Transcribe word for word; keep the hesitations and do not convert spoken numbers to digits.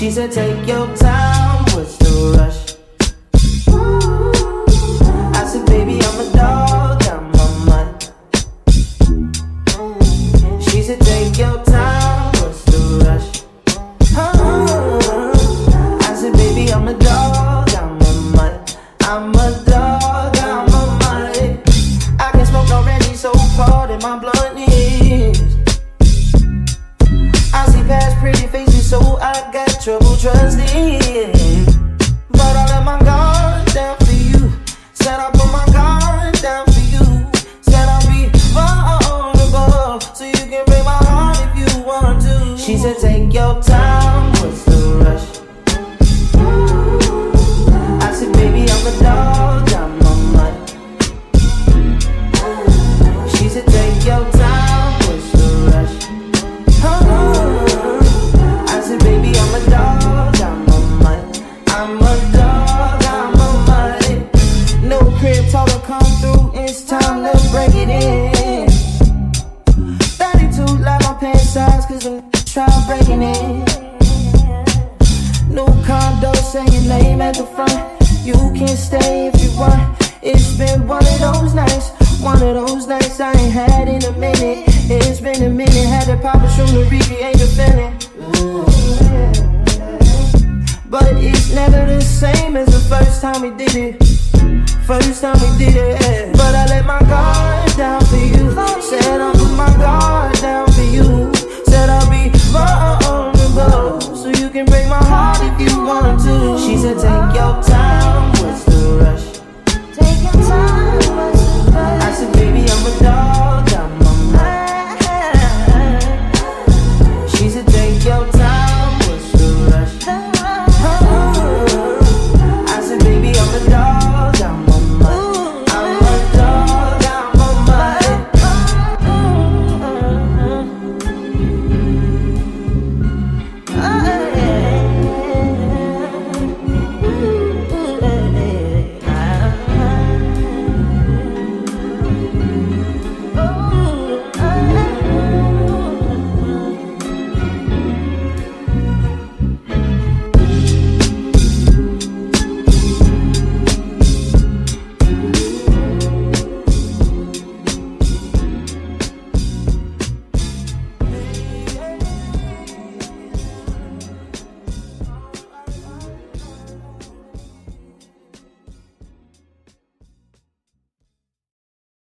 She said, take your time, what's the rush? I said, baby, I'm a dog, I'm a mutt. She said, take your time, what's the rush? I said, baby, I'm a dog, I'm a mutt. I'm a dog, I'm a mutt. I can smoke already, so pardon my bluntness. I see past pretty faces, so I got trouble trusting. But I let my guard down for you. Said I put my guard down for you. Said I'll be vulnerable, so you can break my heart if you want to. She said, take your time, what's the rush? I said, baby, I'm a dog, I'm a mutt. She said, take your time, what's the rush? I said, baby, I'm a dog, I'm a mutt. I'm a dog, I'm a mutt. No crib talk to come through, it's time to break it in. thirty-two like my pants size, cause I'm trying breaking it. New condo, say your name at the front. You can stay if you want. It's been one of those nights, one of those nights I ain't had in a minute. It's been a minute, had to pop a shroom to recreate the feeling. But it's never the same as the first time we did it. First time we did it. But I let my guard down for you.